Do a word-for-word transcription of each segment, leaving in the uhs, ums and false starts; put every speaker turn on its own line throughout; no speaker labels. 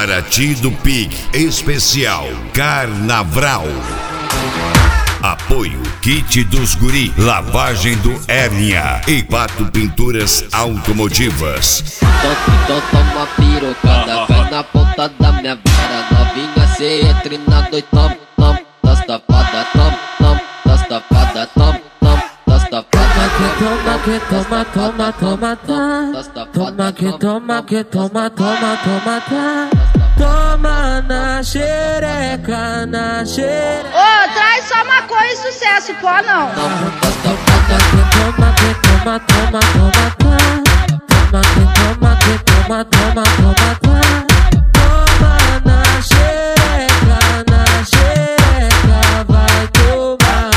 Paraty do Pig, especial Carnaval. Apoio Kit dos Guri, lavagem do Hérnia e Pato Pinturas Automotivas.
Então toma pirocada, vai na ponta da minha vara. Novinha, cê entre na dois, tom, tom, das tapadas, tom, tom, das tapadas, tom, tom, das tapadas.
Toma que toma, toma, toma, tá. Toma que toma, que toma, toma, toma, tá. Toma na xereca, na xereca.
Ô, traz só maconha e sucesso, pô, não.
Toma que toma, que toma, toma, toma, tá. Toma que toma, que toma, toma, toma, tá. Toma na xereca, na xereca, vai tomar.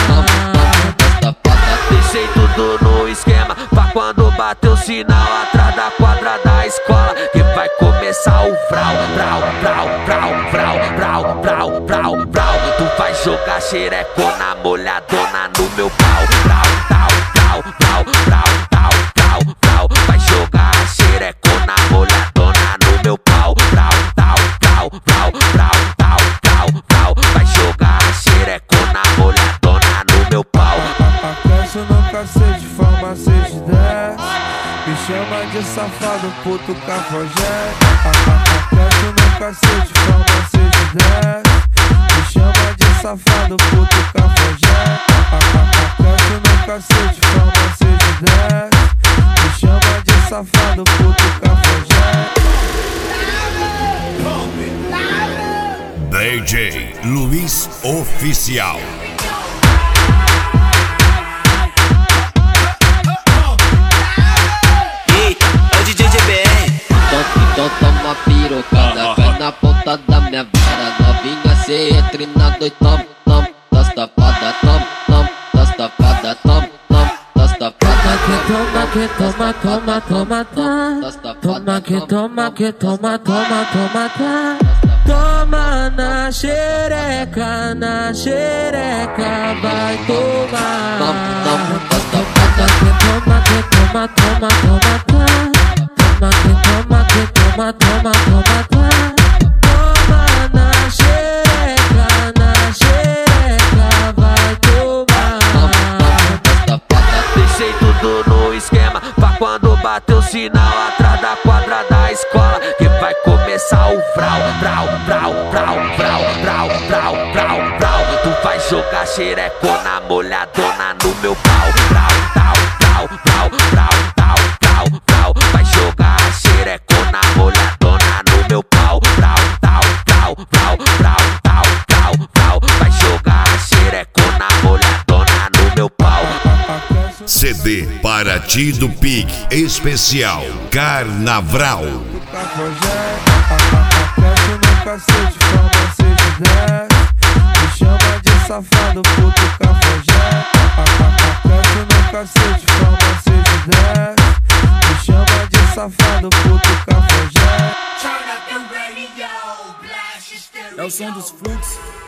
Deixei tudo no esquema pra quando bater o sinal atrás da quadra da escola, que vai começar o vrau, vrau, vrau, vrau, vrau, vrau, vrau, vrau, vrau. Tu vai jogar xerecona molhadona no meu pau. Vrau, vrau, vrau, vrau, vrau, vrau, vrau, vrau. Vai jogar xerecona molhadona no meu pau. Vrau, vrau, vrau, vrau, vrau, vrau, vrau, vrau. Vai jogar xerecona molhadona no meu pau.
Aquece no cacete, forma seis de dez. Me chama de safado, puto cafajeste. Aquece no cacete, forma seis de dez. Me chama de safado, puto cafajeste. Aquece no cacete, forma seis de dez. Me chama de safado, puto cafajeste.
D J Luiz Oficial.
Então toma pirocada, vai na ponta da minha vara. Novinha, cê entre na dois, tom, tom, das tapadas, tom, tom, das tapadas, tom, tom, das tapadas.
Toma que toma, toma, toma, tá. Toma que toma, que toma, toma, toma, tá. Toma na xereca, na xereca, vai tomar.
Tom, das
Toma que toma, toma, toma, tá. Toma que toma, que toma, toma, toma, tá. Toma na xereca, na xereca, vai tomar.
Deixei tudo no esquema pra quando bater o sinal atrás da quadra da escola, que vai começar o vrau, vrau, vrau, vrau, vrau, vrau, vrau, vrau, vrau. Tu vai jogar xerecona molhadona no meu pau. Vrau, vrau, vrau, vrau, vrau, vrau, vrau, vrau. Vai jogar xerecona molhadona no meu pau. Vrau, vrau, vrau, vrau, vrau, vrau, vrau, vrau. Vai jogar xerecona molhadona no meu pau.
C D Paraty do Pig, especial Carnaval.
Aquece no cacete, forma seis de dez. Me chama de safado, puto cafajeste. Aquece no cacete, forma seis de dez. Me chama de safado, puto cafajeste.
É o som dos fluxos.